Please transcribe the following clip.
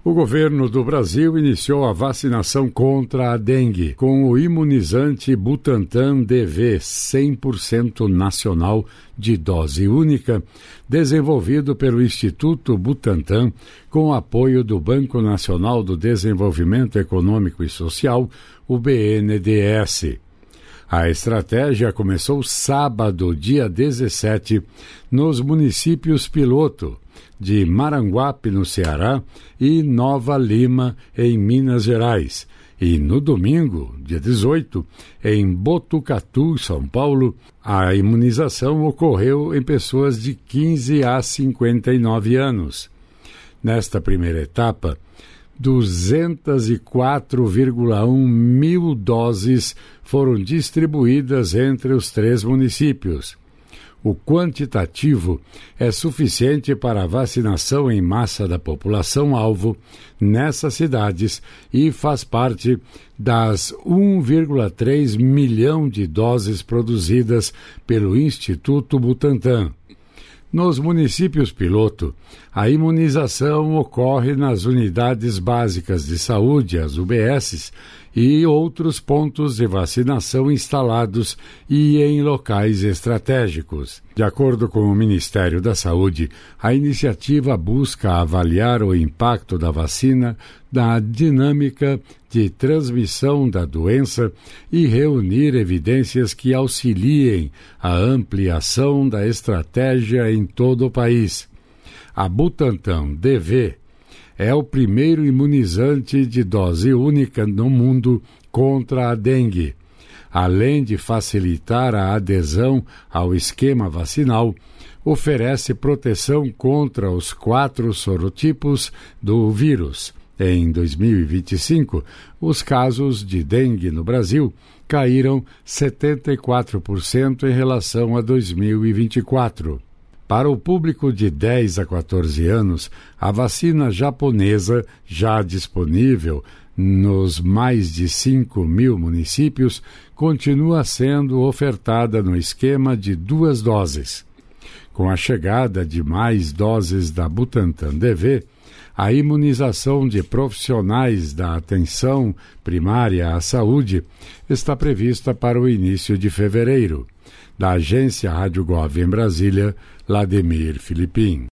O governo do Brasil iniciou a vacinação contra a dengue com o imunizante Butantan DV 100% nacional de dose única, desenvolvido pelo Instituto Butantan com apoio do Banco Nacional do Desenvolvimento Econômico e Social, o BNDES. A estratégia começou sábado, dia 17, nos municípios piloto de Maranguape, no Ceará, e Nova Lima, em Minas Gerais. E no domingo, dia 18, em Botucatu, São Paulo, a imunização ocorreu em pessoas de 15 a 59 anos. Nesta primeira etapa, 204,1 mil doses foram distribuídas entre os 3 municípios. O quantitativo é suficiente para a vacinação em massa da população-alvo nessas cidades e faz parte das 1,3 milhão de doses produzidas pelo Instituto Butantan. Nos municípios piloto, a imunização ocorre nas unidades básicas de saúde, as UBSs, e outros pontos de vacinação instalados e em locais estratégicos. De acordo com o Ministério da Saúde, a iniciativa busca avaliar o impacto da vacina na dinâmica de transmissão da doença e reunir evidências que auxiliem a ampliação da estratégia em todo o país. A Butantan DV é o primeiro imunizante de dose única no mundo contra a dengue. Além de facilitar a adesão ao esquema vacinal, oferece proteção contra os 4 sorotipos do vírus. Em 2025, os casos de dengue no Brasil caíram 74% em relação a 2024. Para o público de 10 a 14 anos, a vacina japonesa, já disponível nos mais de 5 mil municípios, continua sendo ofertada no esquema de 2 doses. Com a chegada de mais doses da Butantan DV, a imunização de profissionais da atenção primária à saúde está prevista para o início de fevereiro. Da agência Rádio Gov em Brasília, Lademir Filipim.